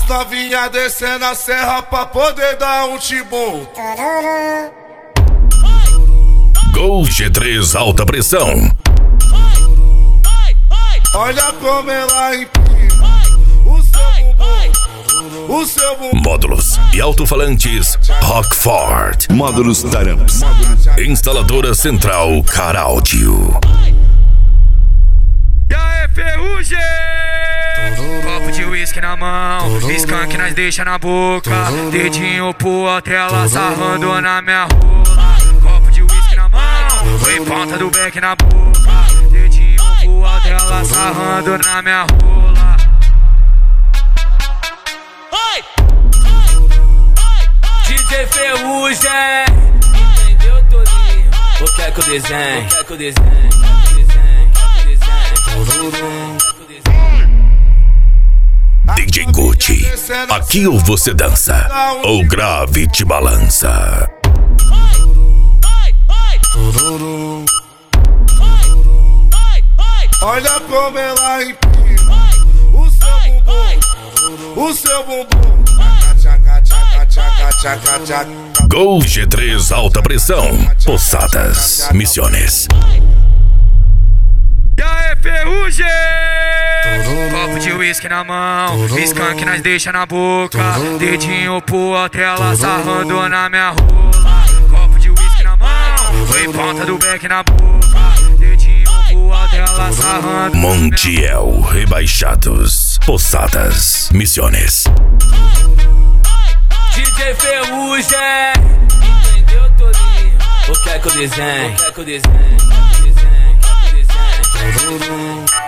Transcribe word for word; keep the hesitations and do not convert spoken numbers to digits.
As novinhas descendo a serra pra poder dar um tibum. Gol G três Alta Pressão. Olha como ela empina o seu bumbum, o seu bumbum. Módulos e alto-falantes Rockford. Módulos Taramps. Instaladora Central Car Audio. E aí, Ferrugem! Copo de uísque na mão, skunk nós deixa na boca. Dedinho pro alto, ela sarrando na minha rola. Copo de uísque na mão, foi ponta do beck na boca. Dedinho pro alto, ela sarrando na minha rola. Oi! D J Ferrugem! Entendeu, Toninho? Ou quer que eu desenhe? Ou quer que eu desenhe? D J Gucci, aqui ou você dança, ou grave te balança. Olha como ela empina o seu bumbum, o seu bumbum. Tchaca, tchaca, tchaca, tchaca, tchaca. Gol G três Alta Pressão, Posadas, Misiones. E aí, Ferrugem! Copo de uísque na mão, skunk nós deixa na boca. Dedinho pro alto, ela sarrando na minha rola. Copo de uísque na mão, foi ponta do beck na boca. Dedinho pro alto, ela sarrando. Montiel, Rebaixados, Posadas, Misiones. D J Ferrugem! Entendeu, Toninho? Ou quer que eu desenhe? Ou quer que eu desenhe? Quer que eu desenhe? Quer que eu desenhe?